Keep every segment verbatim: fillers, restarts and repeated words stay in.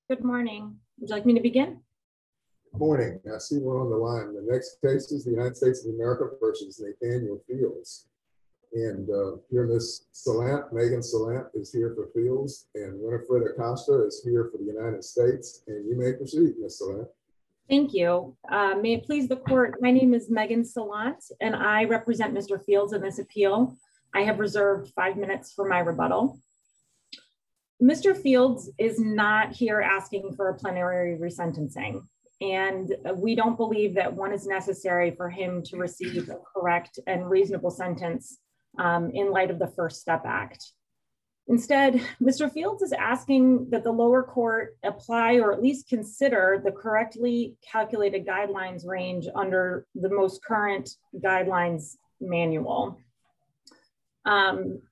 Good morning. Would you like me to begin? Morning. I see we're on the line. The next case is the United States of America versus Nathaniel Fields. And uh, here Miz Salant, Megan Salant is here for Fields, and Winifred Acosta is here for the United States. And you may proceed, Miz Salant. Thank you. Uh, may it please the court, my name is Megan Salant, and I represent Mister Fields in this appeal. I have reserved five minutes for my rebuttal. Mister Fields is not here asking for a plenary resentencing, and we don't believe that one is necessary for him to receive a correct and reasonable sentence um, in light of the First Step Act. Instead, Mister Fields is asking that the lower court apply or at least consider the correctly calculated guidelines range under the most current guidelines manual. Um,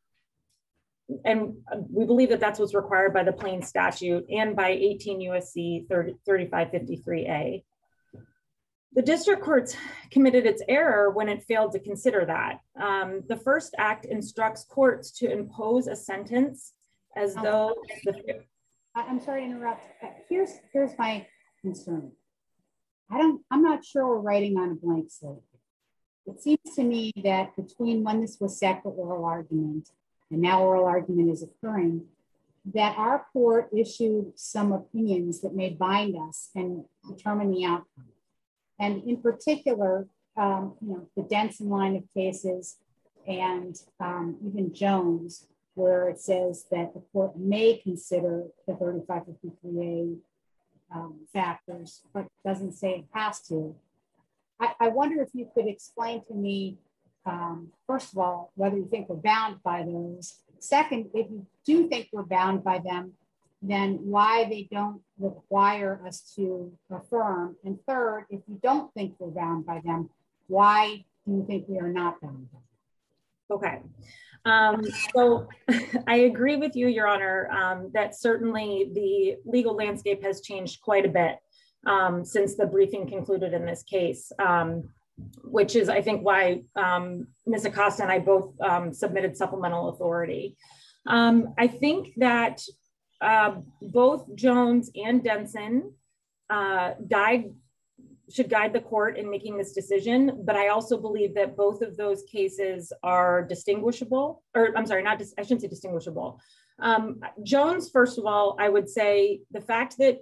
and we believe that that's what's required by the plain statute and by eighteen U S C thirty-five fifty-three A. The district courts committed its error when it failed to consider that. Um, the First Act instructs courts to impose a sentence as um, though the- I'm sorry to interrupt. Here's, here's my concern. I don't, I'm not sure we're writing on a blank slate. It seems to me that between when this was set for oral argument and now oral argument is occurring, that our court issued some opinions that may bind us and determine the outcome. And in particular, um, you know, the Denson line of cases and um, even Jones, where it says that the court may consider the thirty-five fifty-three A um, factors, but doesn't say it has to. I, I wonder if you could explain to me, um, first of all, whether you think we're bound by those. Second, if you do think we're bound by them, then why they don't require us to affirm. And third, if you don't think we're bound by them, why do you think we are not bound by them? Okay. Um, so I agree with you, Your Honor, um, that certainly the legal landscape has changed quite a bit um, since the briefing concluded in this case, um, which is, I think, why um, Miz Acosta and I both um, submitted supplemental authority. Um, I think that uh, both Jones and Denson uh, guide, should guide the court in making this decision, but I also believe that both of those cases are distinguishable, or I'm sorry, not, dis I shouldn't say distinguishable. Um, Jones, first of all, I would say the fact that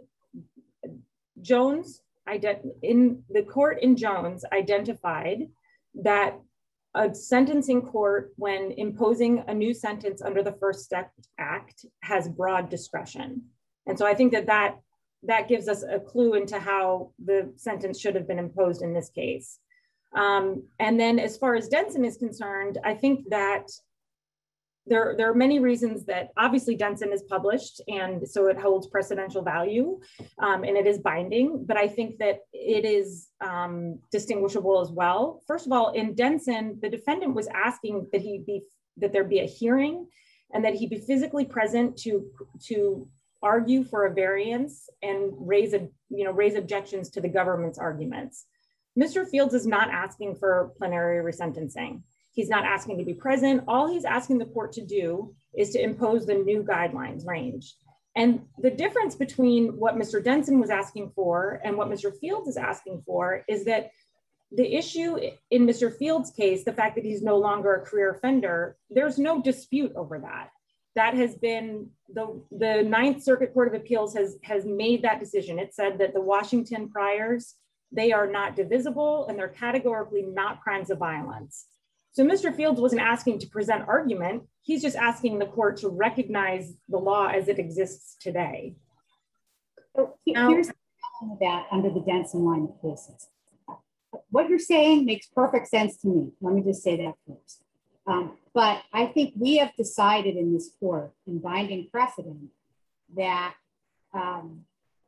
Jones, in the court in Jones identified that a sentencing court, when imposing a new sentence under the First Step Act, has broad discretion. And so I think that that, that gives us a clue into how the sentence should have been imposed in this case. Um, and then as far as Denson is concerned, I think that there, there are many reasons that obviously Denson is published, and so it holds precedential value um, and it is binding, but I think that it is um, distinguishable as well. First of all, in Denson, the defendant was asking that he be, that there be a hearing and that he be physically present to, to argue for a variance and raise, a, you know, raise objections to the government's arguments. Mister Fields is not asking for plenary resentencing. He's not asking to be present. All he's asking the court to do is to impose the new guidelines range. And the difference between what Mister Denson was asking for and what Mister Fields is asking for is that the issue in Mister Fields' case, the fact that he's no longer a career offender, there's no dispute over that. That has been, the, the Ninth Circuit Court of Appeals has, has made that decision. It said that the Washington priors, they are not divisible and they're categorically not crimes of violence. So Mister Fields wasn't asking to present argument. He's just asking the court to recognize the law as it exists today. So here's the problem with that under the Denson line of cases. What you're saying makes perfect sense to me. Let me just say that first. Um, but I think we have decided in this court, in binding precedent, that um,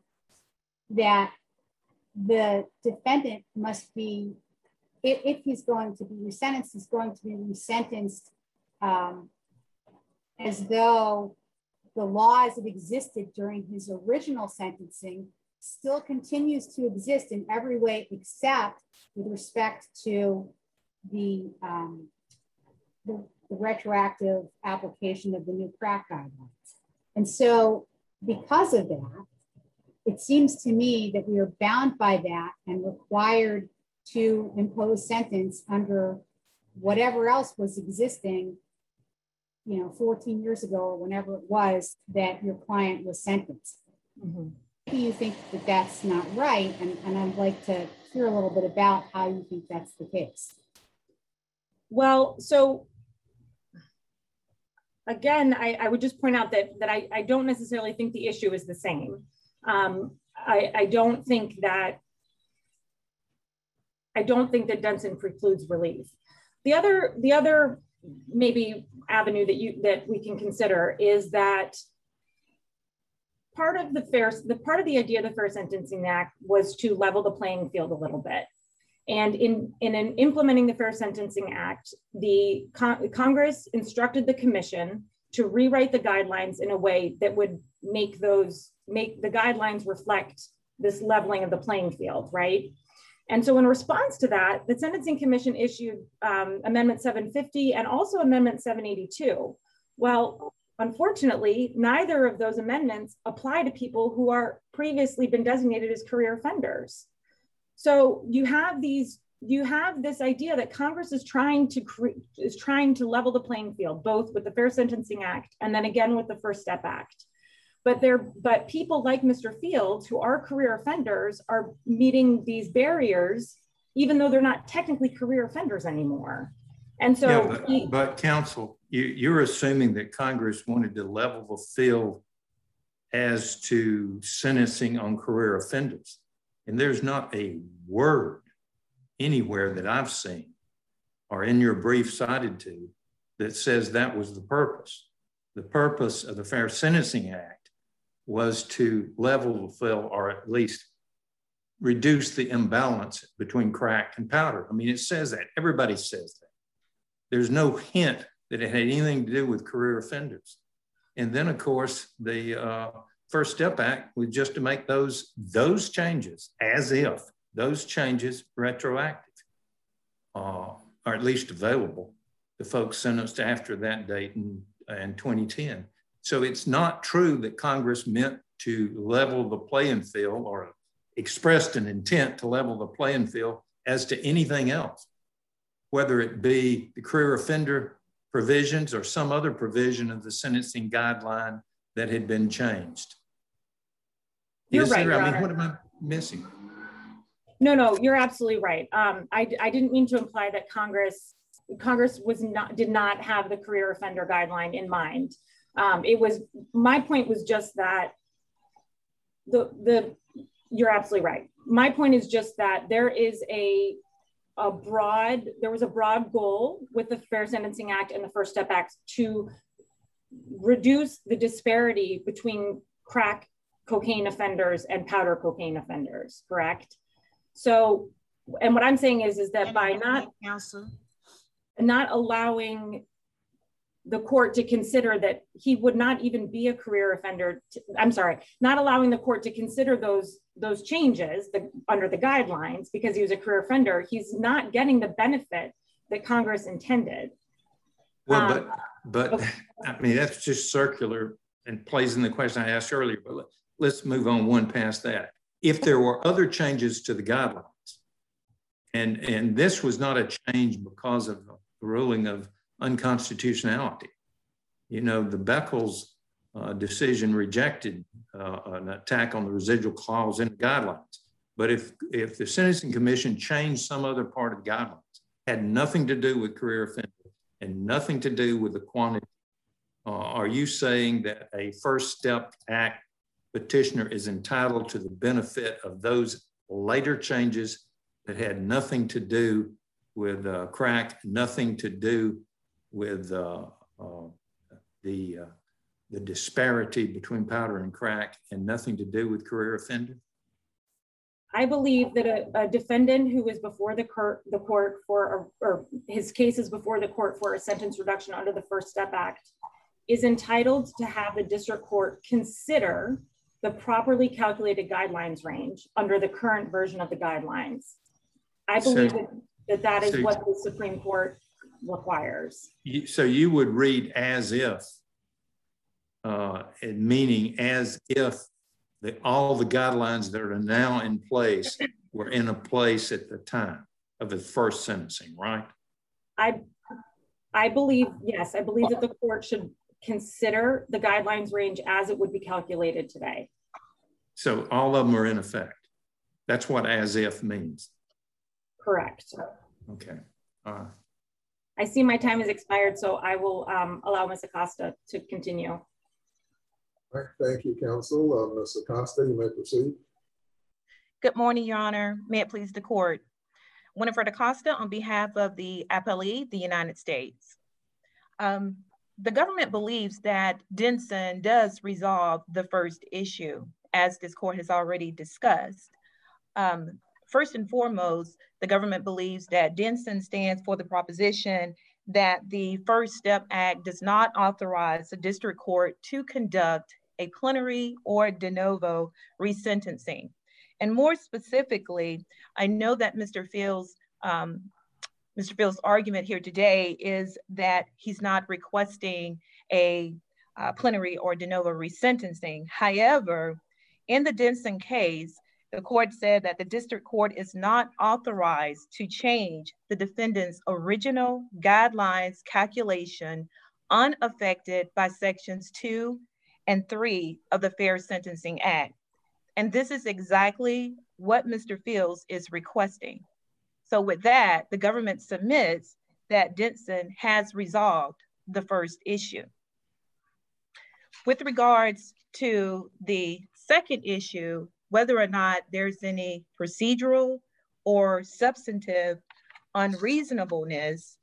that the defendant must be, if, if he's going to be resentenced, he's going to be resentenced um, as though the law as it existed during his original sentencing still continues to exist in every way except with respect to the, um, the, the retroactive application of the new crack guidelines. And so because of that, it seems to me that we are bound by that and required to impose sentence under whatever else was existing, you know, fourteen years ago or whenever it was that your client was sentenced. Mm-hmm. Maybe you think that that's not right, and, and I'd like to hear a little bit about how you think that's the case. Well, so again, I, I would just point out that, that I, I don't necessarily think the issue is the same. Um, I, I don't think that, I don't think that Denson precludes relief. The other, the other maybe avenue that you, that we can consider is that part of the fair, the part of the idea of the Fair Sentencing Act was to level the playing field a little bit. And in, in, in implementing the Fair Sentencing Act, the con Congress instructed the commission to rewrite the guidelines in a way that would make those, make the guidelines reflect this leveling of the playing field, right? And so in response to that, the Sentencing Commission issued um, Amendment seven fifty and also Amendment seven eighty-two. Well, unfortunately, neither of those amendments apply to people who are previously been designated as career offenders. So you have these, you have this idea that Congress is trying to is trying to level the playing field, both with the Fair Sentencing Act and then again with the First Step Act. But there, but people like Mister Fields, who are career offenders, are meeting these barriers, even though they're not technically career offenders anymore. And so, yeah, but, he, but counsel, you, you're assuming that Congress wanted to level the field as to sentencing on career offenders. And there's not a word anywhere that I've seen or in your brief cited to that says that was the purpose. The purpose of the Fair Sentencing Act was to level the field, or at least reduce the imbalance between crack and powder. I mean, it says that. Everybody says that. There's no hint that it had anything to do with career offenders. And then, of course, the uh, First Step Act was just to make those, those changes as if those changes retroactive, uh, or at least available to folks sentenced after that date in, in twenty ten. So it's not true that Congress meant to level the playing field or expressed an intent to level the playing field as to anything else, whether it be the career offender provisions or some other provision of the sentencing guideline that had been changed. You're Is right, there, Your I mean, Honor. what am I missing? No, no, you're absolutely right. Um, I, I didn't mean to imply that Congress Congress was not did not have the career offender guideline in mind. Um, it was, my point was just that the, the, you're absolutely right. My point is just that there is a, a broad, there was a broad goal with the Fair Sentencing Act and the First Step Act to reduce the disparity between crack cocaine offenders and powder cocaine offenders, correct? So, and what I'm saying is, is that by not, not allowing the court to consider that he would not even be a career offender, to, I'm sorry, not allowing the court to consider those, those changes the, under the guidelines because he was a career offender, he's not getting the benefit that Congress intended. Well, um, but, but okay. I mean, that's just circular and plays in the question I asked earlier, but let, let's move on one past that. If there were other changes to the guidelines, and, and this was not a change because of the ruling of unconstitutionality. You know, the Beckles uh, decision rejected uh, an attack on the residual clause in the guidelines. But if, if the Sentencing Commission changed some other part of the guidelines, had nothing to do with career offender and nothing to do with the quantity, uh, are you saying that a First Step Act petitioner is entitled to the benefit of those later changes that had nothing to do with uh, crack, nothing to do with uh, uh, the, uh, the disparity between powder and crack, and nothing to do with career offender? I believe that a, a defendant who is before the court, the court for, or, or his case is before the court for a sentence reduction under the First Step Act is entitled to have the district court consider the properly calculated guidelines range under the current version of the guidelines. I believe so, that, that that is so, what the Supreme Court requires. You, so you would read as if, uh, meaning as if The, all the guidelines that are now in place were in a place at the time of the first sentencing, right? I, I believe, yes, I believe that the court should consider the guidelines range as it would be calculated today. So all of them are in effect. That's what as if means. Correct. Okay. Uh, I see my time has expired, so I will um, allow Miz Acosta to continue. All right, thank you, counsel. Uh, Miz Acosta, you may proceed. Good morning, Your Honor. May it please the court. Winifred Acosta on behalf of the appellee, the United States. Um, the government believes that Denson does resolve the first issue, as this court has already discussed. Um, first and foremost, the government believes that Denson stands for the proposition that the First Step Act does not authorize the district court to conduct a plenary or de novo resentencing. And more specifically, I know that Mister Fields, um, Mister Fields' argument here today is that he's not requesting a uh, plenary or de novo resentencing. However, in the Denson case, the court said that the district court is not authorized to change the defendant's original guidelines calculation unaffected by sections two and three of the Fair Sentencing Act. And this is exactly what Mister Fields is requesting. So with that, the government submits that Denson has resolved the first issue. With regards to the second issue, whether or not there's any procedural or substantive unreasonableness,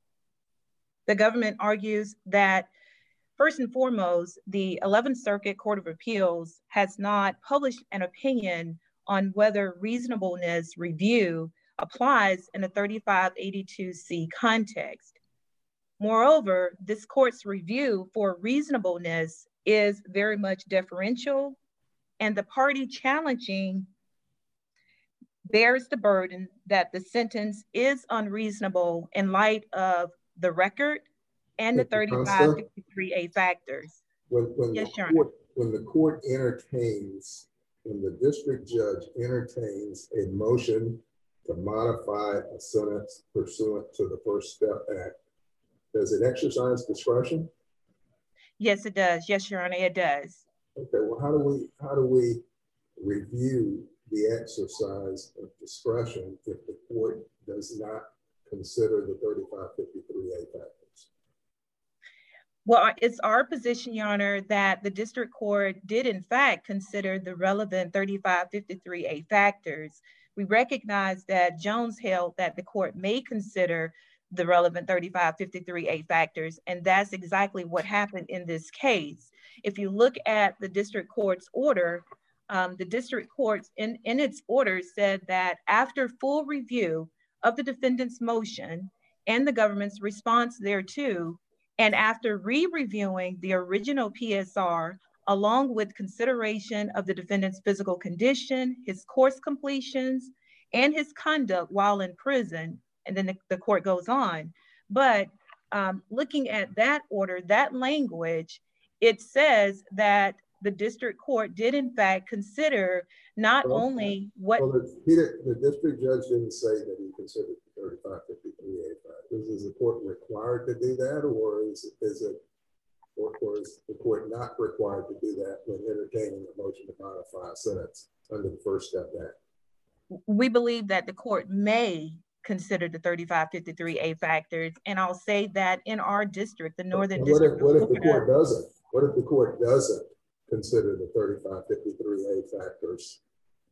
the government argues that first and foremost, the eleventh Circuit Court of Appeals has not published an opinion on whether reasonableness review applies in a thirty-five eighty-two C context. Moreover, this court's review for reasonableness is very much deferential, and the party challenging bears the burden that the sentence is unreasonable in light of the record and the thirty-five fifty-three A factors. When, when, yes, the court, when the court entertains, when the district judge entertains a motion to modify a sentence pursuant to the First Step Act, does it exercise discretion? Yes, it does. Yes, Your Honor, it does. Okay, well, how do we, how do we review the exercise of discretion if the court does not consider the thirty-five fifty-three A factors? Well, it's our position, Your Honor, that the district court did in fact consider the relevant thirty-five fifty-three A factors. We recognize that Jones held that the court may consider the relevant thirty-five fifty-three A factors, and that's exactly what happened in this case. If you look at the district court's order, um, the district court in, in its order said that after full review of the defendant's motion and the government's response thereto, and after re-reviewing the original P S R, along with consideration of the defendant's physical condition, his course completions, and his conduct while in prison, and then the, the court goes on. But um, looking at that order, that language, it says that the district court did in fact consider not well, only what- Well, the, he did, the district judge didn't say that he considered the thirty-five fifty-three A factors. Is the court required to do that, or is, is it, or, or is the court not required to do that when entertaining a motion to modify a sentence under the First Step Act? We believe that the court may consider the thirty-five fifty-three A factors, and I'll say that in our district, the Northern what District. If, what if the court doesn't? What if the court doesn't consider the thirty-five fifty-three A factors?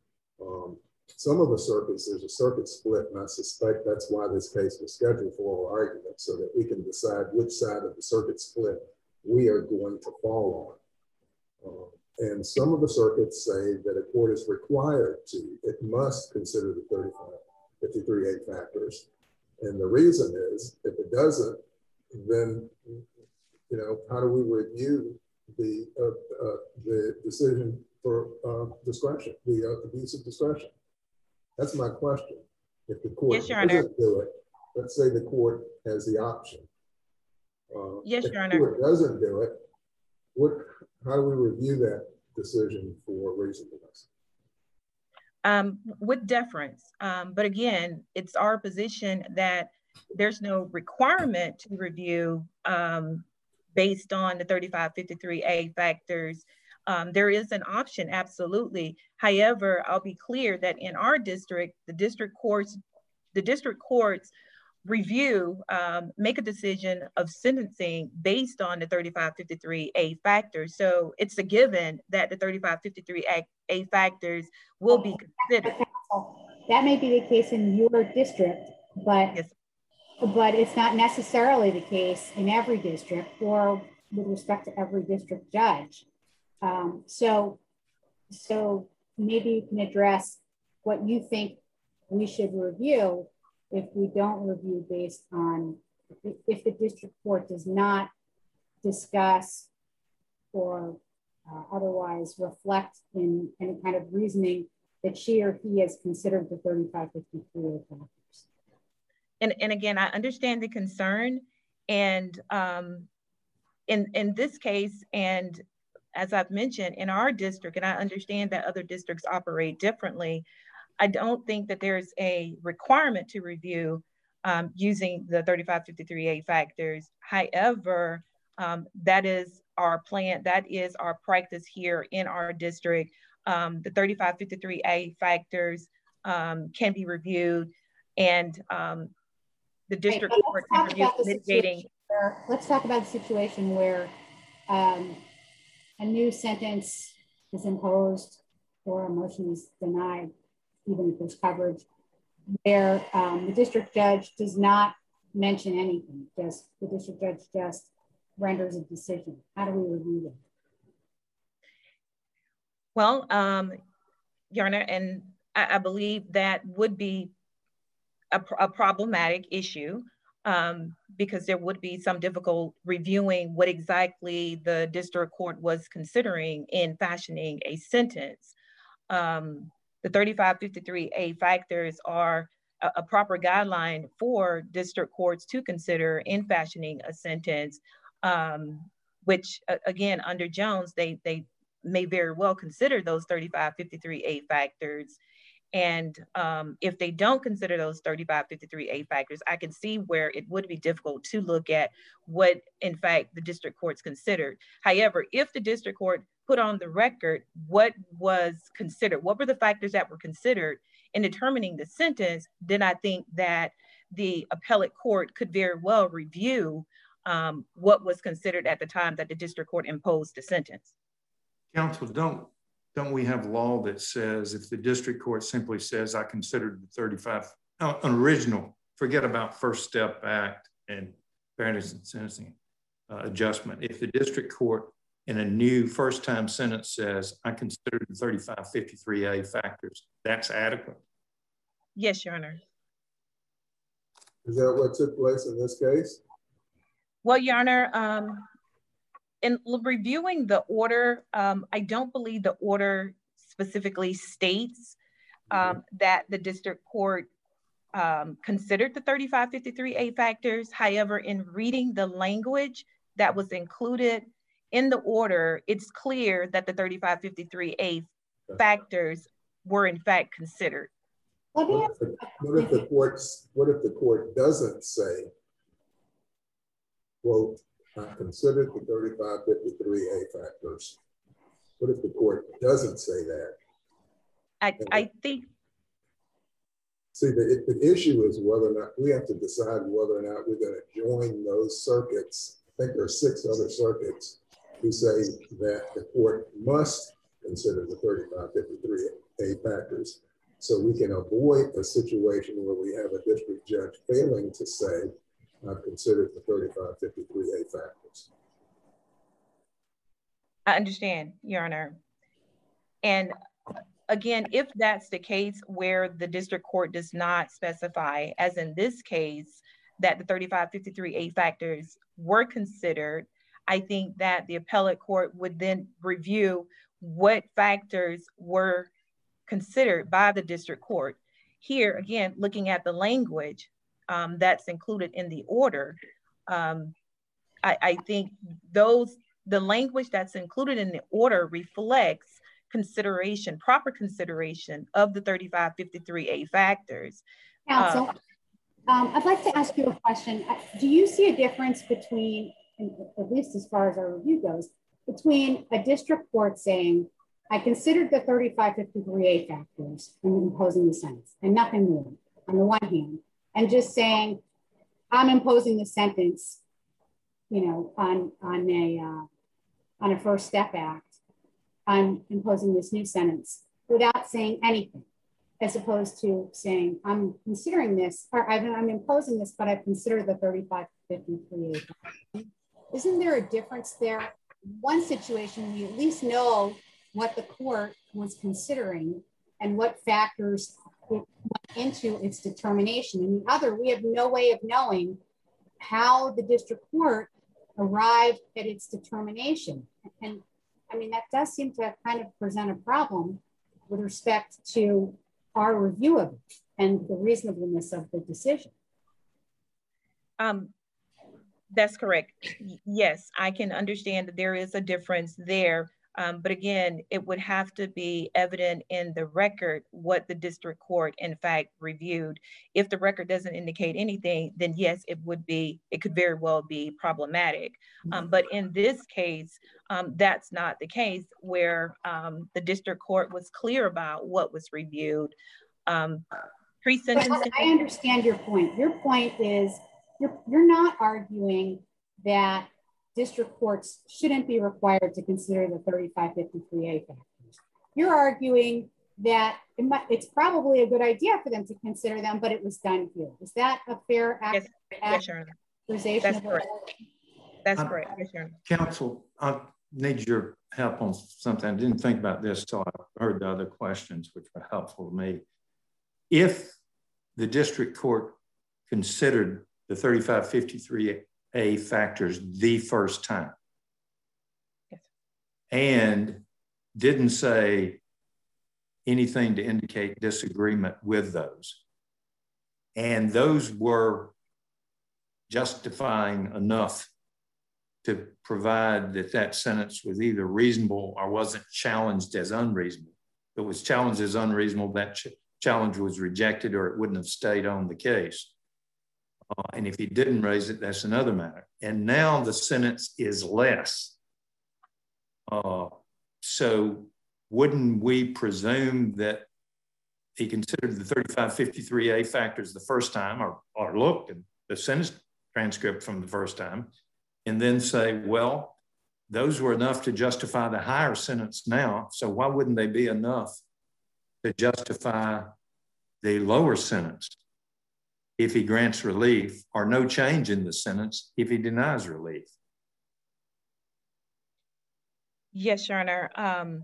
Um, some of the circuits, there's a circuit split, and I suspect that's why this case was scheduled for oral argument, so that we can decide which side of the circuit split we are going to fall on. Um, and some of the circuits say that a court is required to, it must consider the thirty-five fifty-three A factors. And the reason is, if it doesn't, then, you know, how do we review the uh, uh, the decision for uh, discretion, the uh, abuse of discretion? That's my question. If the court yes, doesn't do it, let's say the court has the option. Uh, yes, if Your Honor. the court doesn't do it, what? How do we review that decision for reasonableness? Um, with deference. Um, but again, it's our position that there's no requirement to review um, based on the thirty-five fifty-three A factors. Um, there is an option, absolutely. However, I'll be clear that in our district, the district courts, the district courts review, um, make a decision of sentencing based on the thirty-five fifty-three A factors. So it's a given that the thirty-five fifty-three A factors will be considered. That may be the case in your district, but, yes. but it's not necessarily the case in every district or with respect to every district judge. Um, so, so maybe you can address what you think we should review if we don't review based on, if the district court does not discuss or uh, otherwise reflect in any kind of reasoning that she or he has considered the thirty-five fifty-three factors. And, and again, I understand the concern, and um, in, in this case, and as I've mentioned, in our district, and I understand that other districts operate differently, I don't think that there's a requirement to review um, using the thirty-five fifty-three A factors. However, um, that is our plan, that is our practice here in our district. Um, the thirty-five fifty-three A factors um, can be reviewed, and um, the district right, court can review mitigating. Where, let's talk about the situation where um, a new sentence is imposed or a motion is denied, even if there's coverage, where um, the district judge does not mention anything, just the district judge just renders a decision. How do we review that? Well, um, Your Honor, and I, I believe that would be a, a problematic issue um, because there would be some difficult reviewing what exactly the district court was considering in fashioning a sentence. Um, the thirty-five fifty-three A factors are a, a proper guideline for district courts to consider in fashioning a sentence, um, which uh, again, under Jones, they, they may very well consider those thirty-five fifty-three A factors. And um, if they don't consider those thirty-five fifty-three A factors, I can see where it would be difficult to look at what, in fact, the district courts considered. However, if the district court put on the record what was considered, what were the factors that were considered in determining the sentence, then I think that the appellate court could very well review um, what was considered at the time that the district court imposed the sentence. Counsel, don't don't we have law that says if the district court simply says, I considered the thirty-five, uh, an original, forget about First Step Act and fairness and sentencing uh, adjustment. If the district court in a new first time sentence says, I considered the thirty-five fifty-three A factors, that's adequate? Yes, Your Honor. Is that what took place in this case? Well, Your Honor, um, in reviewing the order, um, I don't believe the order specifically states um, that the district court um, considered the thirty-five fifty-three A factors. However, in reading the language that was included in the order, it's clear that the thirty-five fifty-three A factors were in fact considered. What if the, what if the courts, what if the court doesn't say, quote, I considered the thirty-five fifty-three A factors? What if the court doesn't say that? I, I think. See, the, the issue is whether or not we have to decide whether or not we're going to join those circuits. I think there are six other circuits who say that the court must consider the thirty-five fifty-three A factors, so we can avoid a situation where we have a district judge failing to say, I've considered the thirty-five fifty-three A factors. I understand, Your Honor. And again, if that's the case where the district court does not specify, as in this case, that the thirty-five fifty-three A factors were considered, I think that the appellate court would then review what factors were considered by the district court. Here, again, looking at the language um, that's included in the order, um, I, I think those the language that's included in the order reflects consideration, proper consideration of the thirty-five fifty-three A factors. Counsel, uh, um, I'd like to ask you a question. Do you see a difference between, at least as far as our review goes, between a district court saying, I considered the thirty-five fifty-three A factors in imposing the sentence and nothing more on the one hand, and just saying, I'm imposing the sentence, you know, on, on a, uh, on a First Step Act, I'm imposing this new sentence without saying anything, as opposed to saying, I'm considering this, or I'm imposing this, but I've considered the thirty-five fifty-three A. Isn't there a difference there? One situation, we at least know what the court was considering and what factors it went into its determination. In the other, we have no way of knowing how the district court arrived at its determination. And I mean, that does seem to kind of present a problem with respect to our review of it and the reasonableness of the decision. Um, that's correct. Yes, I can understand that there is a difference there. Um, but again, it would have to be evident in the record what the district court in fact reviewed. If the record doesn't indicate anything, then yes, it would be, it could very well be problematic. Um, but in this case, um, that's not the case, where um, the district court was clear about what was reviewed. Um, pre-sentencing. I understand your point. Your point is you're, you're not arguing that district courts shouldn't be required to consider the thirty-five fifty-three A factors. You're arguing that it might, it's probably a good idea for them to consider them, but it was done here. Is that a fair yes, yes, accusation? That's correct. That's um, correct. Yes, Counsel, I need your help on something. I didn't think about this till I heard the other questions, which were helpful to me. If the district court considered the thirty-five fifty-three A factors the first time, yes, and didn't say anything to indicate disagreement with those, and those were justifying enough to provide that that sentence was either reasonable or wasn't challenged as unreasonable. If it was challenged as unreasonable, that ch challenge was rejected, or it wouldn't have stayed on the case. Uh, and if he didn't raise it, that's another matter. And now the sentence is less. Uh, so wouldn't we presume that he considered the thirty-five fifty-three A factors the first time, or, or looked at the sentence transcript from the first time, and then say, well, those were enough to justify the higher sentence now, so why wouldn't they be enough to justify the lower sentence if he grants relief, or no change in the sentence if he denies relief? Yes, Your Honor. Um,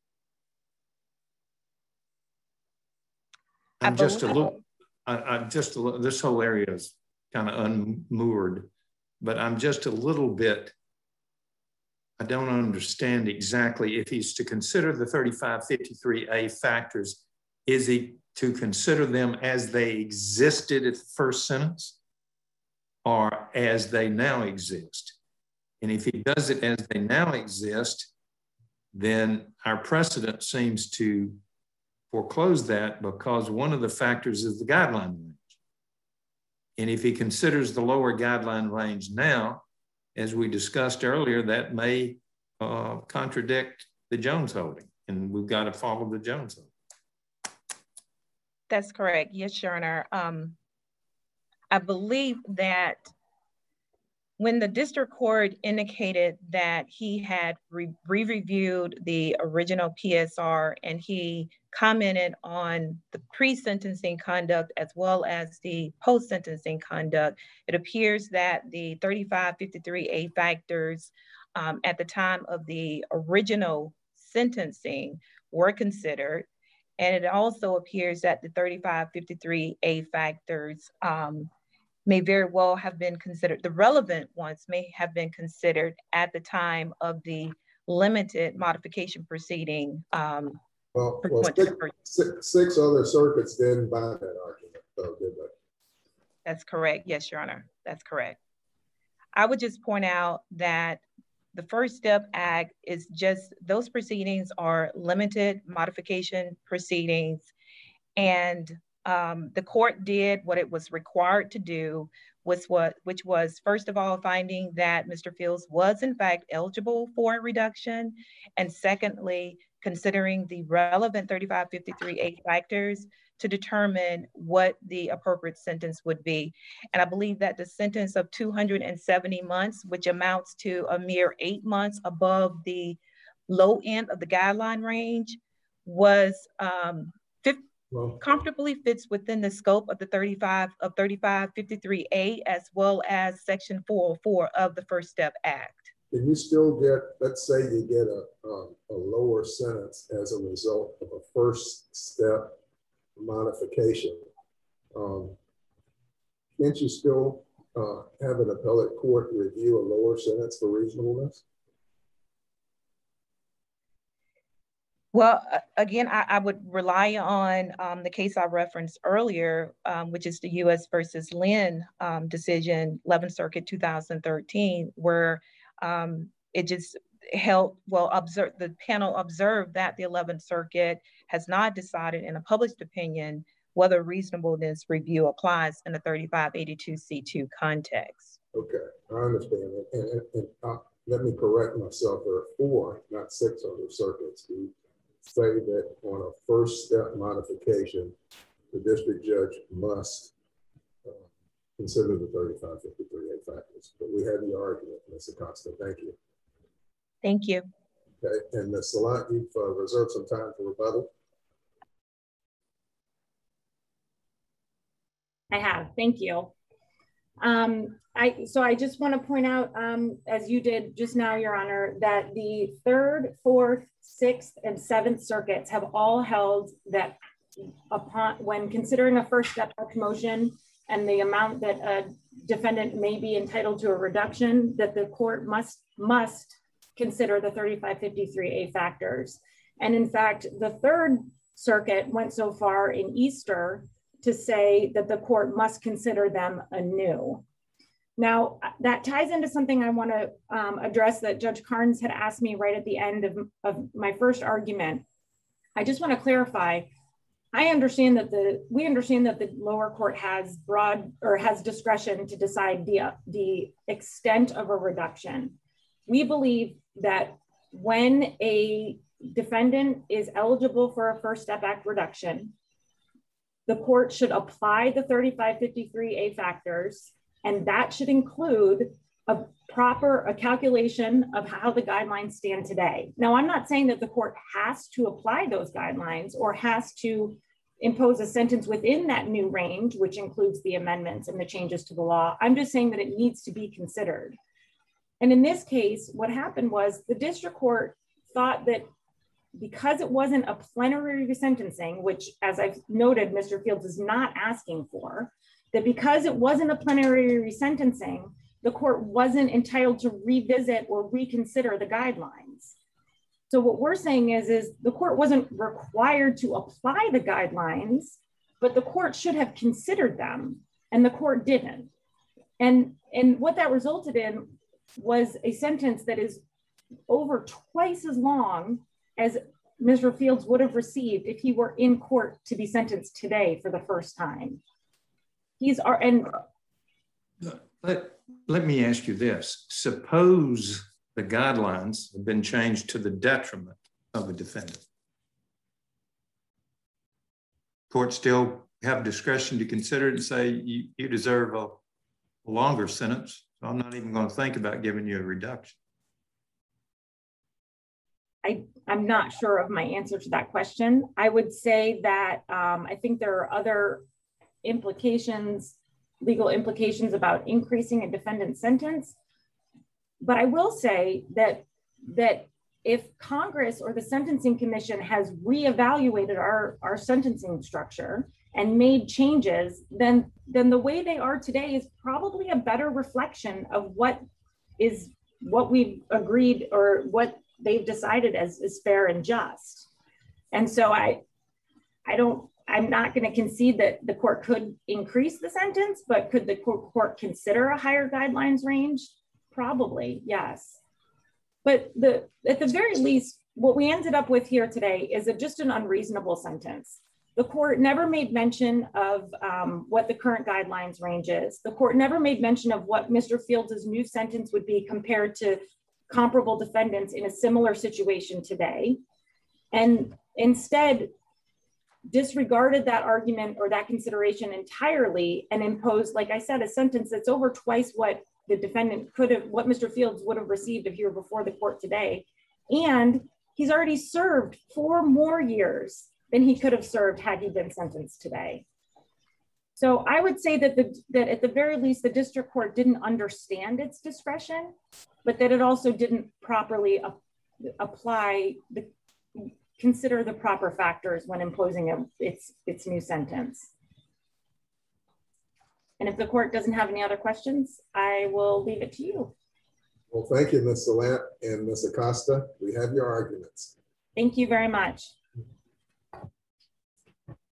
I'm just a little, I, I just, a little, this whole area is kind of unmoored, but I'm just a little bit, I don't understand exactly if he's to consider the thirty-five fifty-three A factors, is he to consider them as they existed at the first sentence or as they now exist? And if he does it as they now exist, then our precedent seems to foreclose that, because one of the factors is the guideline range. And if he considers the lower guideline range now, as we discussed earlier, that may uh, contradict the Jones holding, and we've got to follow the Jones holding. That's correct. Yes, Your Honor. Um, I believe that when the district court indicated that he had re-reviewed the original P S R and he commented on the pre-sentencing conduct as well as the post-sentencing conduct, it appears that the thirty-five fifty-three A factors um, at the time of the original sentencing were considered. And it also appears that the thirty-five fifty-three A factors um, may very well have been considered, the relevant ones may have been considered at the time of the limited modification proceeding. Um, well, well six, six, six other circuits didn't buy that argument, though, did they? That's correct. Yes, Your Honor, that's correct. I would just point out that the First Step Act is just, those proceedings are limited modification proceedings. And um, the court did what it was required to do, was what, which was, first of all, finding that Mister Fields was in fact eligible for a reduction. And secondly, considering the relevant thirty-five fifty-three A factors to determine what the appropriate sentence would be. And I believe that the sentence of two hundred seventy months, which amounts to a mere eight months above the low end of the guideline range, was um, well, comfortably fits within the scope of the thirty-five of thirty-five fifty-three A, as well as section four oh four of the First Step Act. Can you still get, let's say you get a, um, a lower sentence as a result of a first step modification, um, can't you still uh, have an appellate court review a lower sentence for reasonableness? Well, again, I, I would rely on um, the case I referenced earlier, um, which is the U S versus Lynn um, decision, eleventh Circuit two thousand thirteen, where um, it just held, well, observe, the panel observed that the eleventh Circuit has not decided in a published opinion whether reasonableness review applies in the thirty-five eighty-two C two context. Okay, I understand it. And, and, and uh, let me correct myself, there are four, not six other circuits who say that on a first step modification, the district judge must uh, consider the thirty-five fifty-three A factors. But we have the argument, Miz Acosta. Thank you. Thank you. Okay, and Miz Salant, you've uh, reserved some time for rebuttal. I have, thank you. Um, I, so I just want to point out, um, as you did just now, Your Honor, that the third, fourth, sixth, and seventh circuits have all held that upon, when considering a first step motion and the amount that a defendant may be entitled to a reduction, that the court must, must consider the thirty-five fifty-three A factors. And in fact, the third circuit went so far in Easter to say that the court must consider them anew. Now, that ties into something I want to um, address that Judge Carnes had asked me right at the end of, of my first argument. I just want to clarify, I understand that the, we understand that the lower court has broad or has discretion to decide the, the extent of a reduction. We believe that when a defendant is eligible for a First Step Act reduction, the court should apply the thirty-five fifty-three A factors, and that should include a proper a calculation of how the guidelines stand today. Now, I'm not saying that the court has to apply those guidelines or has to impose a sentence within that new range, which includes the amendments and the changes to the law. I'm just saying that it needs to be considered. And in this case, what happened was the district court thought that because it wasn't a plenary resentencing, which, as I've noted, Mister Fields is not asking for, that because it wasn't a plenary resentencing, the court wasn't entitled to revisit or reconsider the guidelines. So what we're saying is, is the court wasn't required to apply the guidelines, but the court should have considered them, and the court didn't. And, and what that resulted in was a sentence that is over twice as long as Mister Fields would have received if he were in court to be sentenced today for the first time. He's our, and let, let me ask you this. Suppose the guidelines have been changed to the detriment of the defendant. Courts still have discretion to consider it and say, you, you deserve a, a longer sentence. So I'm not even going to think about giving you a reduction. I, I'm not sure of my answer to that question. I would say that um, I think there are other implications, legal implications about increasing a defendant's sentence. But I will say that, that if Congress or the Sentencing Commission has reevaluated our, our sentencing structure and made changes, then, then the way they are today is probably a better reflection of what is what we've agreed or what they've decided as is fair and just. And so I, I don't, I'm not going to concede that the court could increase the sentence, but could the court consider a higher guidelines range? Probably, yes. But the at the very least, what we ended up with here today is a, just an unreasonable sentence. The court never made mention of um, what the current guidelines range is. The court never made mention of what Mister Fields' new sentence would be compared to comparable defendants in a similar situation today. And instead disregarded that argument or that consideration entirely and imposed, like I said, a sentence that's over twice what the defendant could have, what Mister Fields would have received if he were before the court today. And he's already served four more years than he could have served had he been sentenced today. So I would say that, the, that at the very least, the district court didn't understand its discretion, but that it also didn't properly ap apply, the, consider the proper factors when imposing a, its, its new sentence. And if the court doesn't have any other questions, I will leave it to you. Well, thank you, Miz Salant and Miz Acosta. We have your arguments. Thank you very much.